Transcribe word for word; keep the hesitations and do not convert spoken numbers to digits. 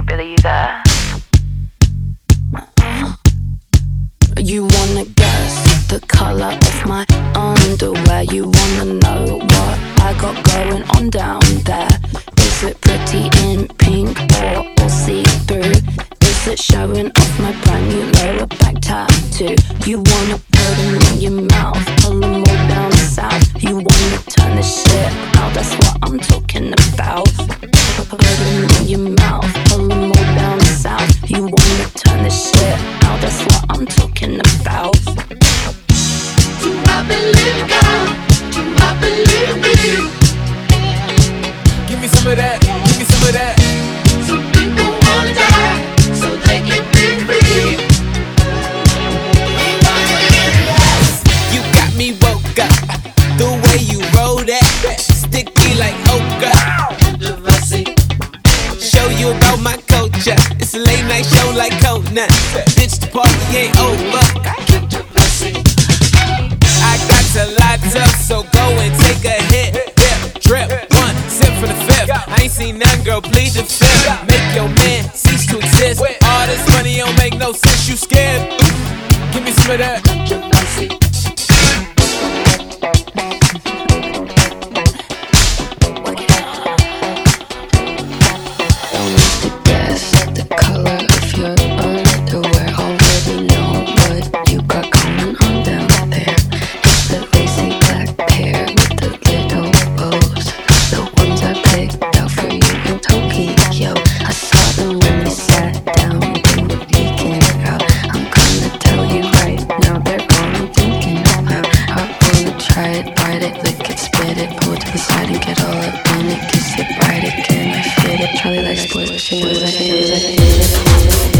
Billy, you there? You wanna guess the colour of my underwear? You wanna know what I got going on down there? Is it pretty in pink or all see-through? Is it showing off my brand new lower back tattoo? You wanna put them in your mouth, pull them all down south. You wanna turn this shit out, that's what I'm talking about. Put them in your mouth, pull them all down south. You wanna turn this shit out, that's what I'm talking about. Do I believe God? Do I believe me? Give me some of that, give me some of that. Some people wanna die so they can be free. You got me woke up, the way you roll that, sticky like okra. Show you about my culture, it's a late night show like Conan. Bitch, the party ain't over. I got to light up, so go and take a hit. Dip, drip, one sip for the fifth. I ain't seen none, girl, plead the fifth. Make your man cease to exist. All this money don't make no sense, you scared? Give me some of that. Bite it, lick it, spit it, pull it to the side and get all up in it. Kiss it, ride it, can I fit it? Charlie likes sports, but she knows I hate it.